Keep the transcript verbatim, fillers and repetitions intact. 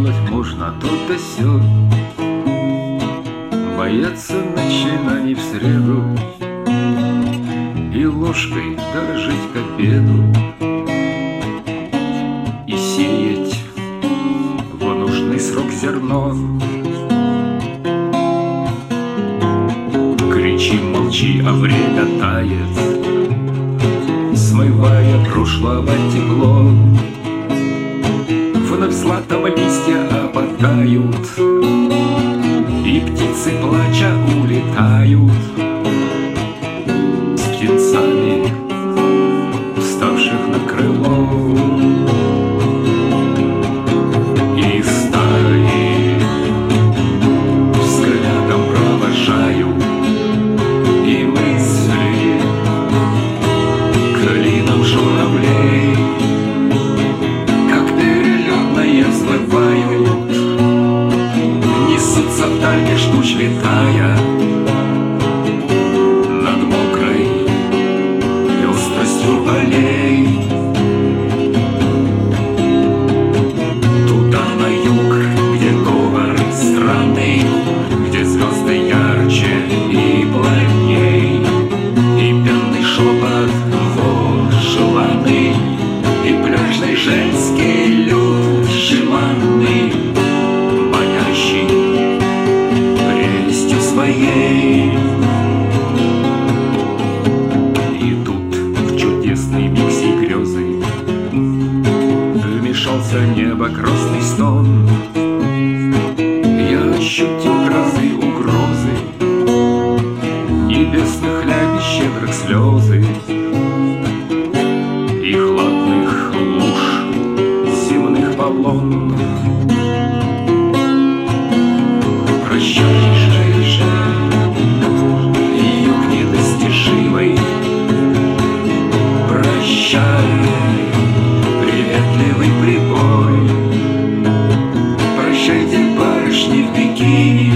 сделать можно то да сё. Бояться начинаний в среду и ложкой дорожить к обеду, и сеять в нужный срок зерно. Кричи, молчи, а время тает, смывая прошлого тепло. Вновь златом листья опадают, и птицы плача улетают с птенцами, уставших на крыло. И стаи взглядом провожаю, и мысли клином журавлей, как перелетные взлывают, несутся вдаль меж туч летая над мокрой пестростью полей. Туда на юг, где говор странный, где звезды ярче и плотней, и пенный шепот вод желанный, и пляжный женский люд жеманный, манящий прелестью своей. И тут в чудесный миг сей грезы вмешался небо красный стон. Я ощутил грозы угрозы, небесных ляби щедрых слезы и хладных луж земных полон. Прощай же, юг недостижимый, прощай, приветливый прибой. Прощайте, барышни в бикини,